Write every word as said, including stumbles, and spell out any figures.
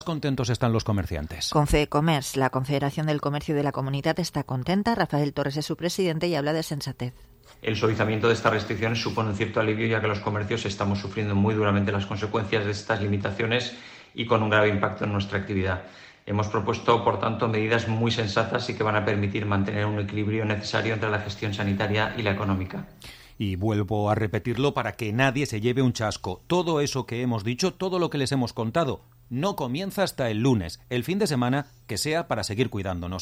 Contentos están los comerciantes. Confecomers, la Confederación del Comercio de la Comunidad, está contenta. Rafael Torres es su presidente y habla de sensatez. El suavizamiento de estas restricciones supone un cierto alivio, ya que los comercios estamos sufriendo muy duramente las consecuencias de estas limitaciones y con un grave impacto en nuestra actividad. Hemos propuesto, por tanto, medidas muy sensatas y que van a permitir mantener un equilibrio necesario entre la gestión sanitaria y la económica. Y vuelvo a repetirlo para que nadie se lleve un chasco. Todo eso que hemos dicho, todo lo que les hemos contado, no comienza hasta el lunes, el fin de semana que sea para seguir cuidándonos.